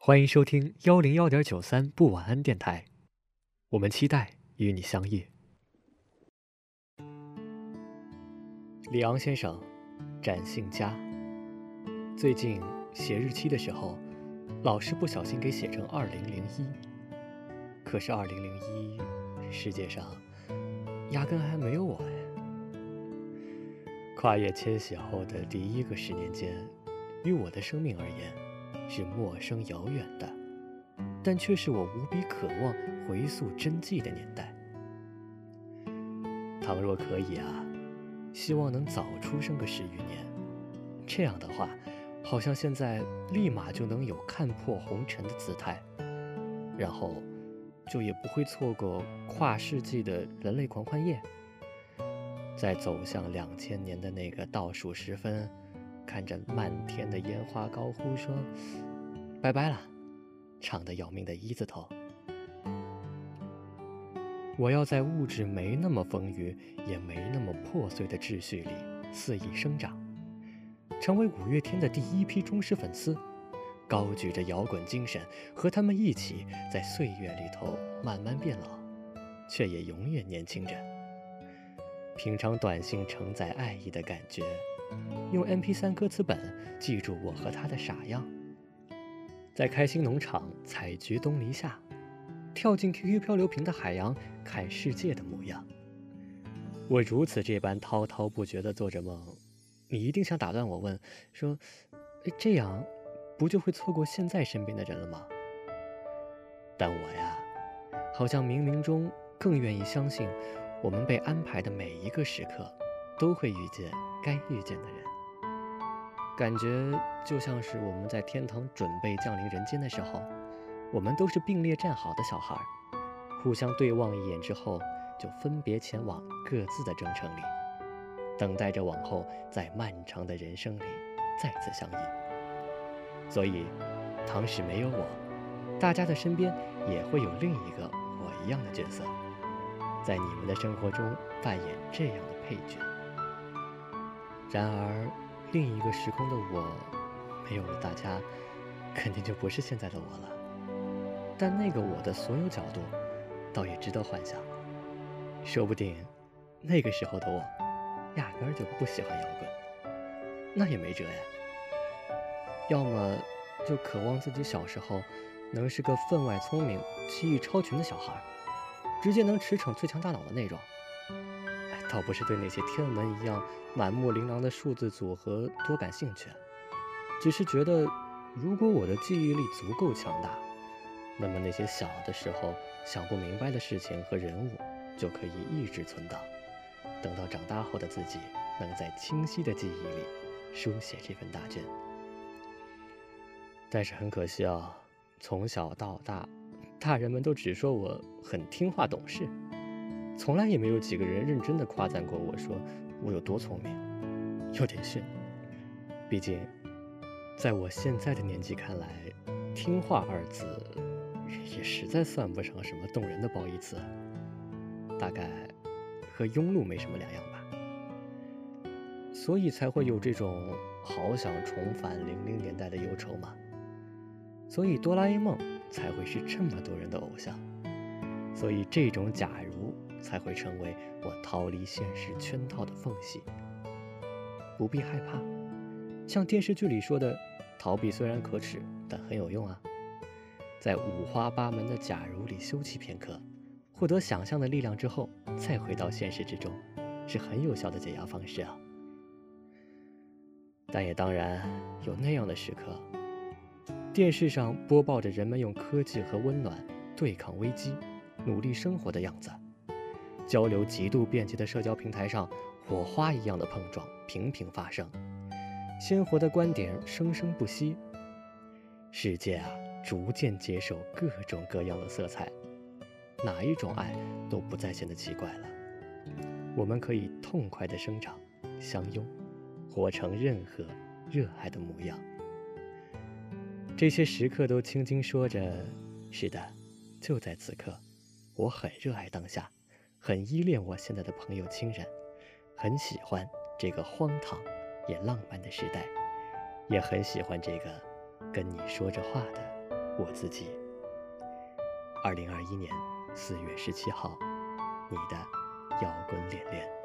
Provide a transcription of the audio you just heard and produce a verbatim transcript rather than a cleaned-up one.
欢迎收听幺零幺点九三不晚安电台，我们期待与你相遇。里昂先生，展信佳。最近写日期的时候，老是不小心给写成二零零一，可是二零零一世界上压根还没有我哎。跨越千禧后的第一个十年间，于我的生命而言是陌生遥远的，但却是我无比渴望回溯真迹的年代。倘若可以啊，希望能早出生个十余年，这样的话，好像现在立马就能有看破红尘的姿态，然后就也不会错过跨世纪的人类狂欢夜。在走向两千年的那个倒数时分，看着漫天的烟花，高呼说拜拜了，长得要命的一字头。我要在物质没那么丰腴也没那么破碎的秩序里肆意生长，成为五月天的第一批忠实粉丝，高举着摇滚精神，和他们一起在岁月里头慢慢变老，却也永远年轻着。品尝短信承载爱意的感觉，用 M P 三 歌词本记住我和他的傻样，在开心农场采菊东篱下，跳进 Q Q 漂流瓶的海洋，看世界的模样。我如此这般滔滔不绝地做着梦，你一定想打断我问说，这样不就会错过现在身边的人了吗？但我呀，好像冥冥中更愿意相信，我们被安排的每一个时刻都会遇见该遇见的人。感觉就像是我们在天堂准备降临人间的时候，我们都是并列站好的小孩，互相对望一眼之后，就分别前往各自的征程里，等待着往后在漫长的人生里再次相遇。所以倘使没有我，大家的身边也会有另一个我一样的角色，在你们的生活中扮演这样的配角。然而另一个时空的我，没有了大家，肯定就不是现在的我了。但那个我的所有角度，倒也值得幻想。说不定，那个时候的我，压根儿就不喜欢摇滚，那也没辙呀。要么就渴望自己小时候能是个分外聪明、技艺超群的小孩，直接能驰骋最强大脑的那种。倒不是对那些天文一样满目琳琅的数字组合多感兴趣，只是觉得如果我的记忆力足够强大，那么那些小的时候想不明白的事情和人物就可以一直存档，等到长大后的自己能在清晰的记忆里书写这份大卷。但是很可惜啊，从小到大，大人们都只说我很听话懂事，从来也没有几个人认真的夸赞过我，说我有多聪明，有点逊。毕竟在我现在的年纪看来，听话二字也实在算不上什么动人的褒义词，大概和庸碌没什么两样吧。所以才会有这种好想重返零零年代的忧愁嘛。所以哆啦 A 梦才会是这么多人的偶像，所以这种假如才会成为我逃离现实圈套的缝隙。不必害怕，像电视剧里说的，逃避虽然可耻，但很有用啊。在五花八门的假如里休憩片刻，获得想象的力量之后，再回到现实之中，是很有效的解压方式啊。但也当然有那样的时刻，电视上播报着人们用科技和温暖对抗危机，努力生活的样子，交流极度便捷的社交平台上，火花一样的碰撞频频发生，鲜活的观点生生不息。世界啊，逐渐接受各种各样的色彩，哪一种爱都不再显得奇怪了。我们可以痛快地生长相拥，活成任何热爱的模样。这些时刻都轻轻说着，是的，就在此刻，我很热爱当下，很依恋我现在的朋友亲人，很喜欢这个荒唐也浪漫的时代，也很喜欢这个跟你说着话的我自己。二零二一年四月十七号，你的摇滚脸脸。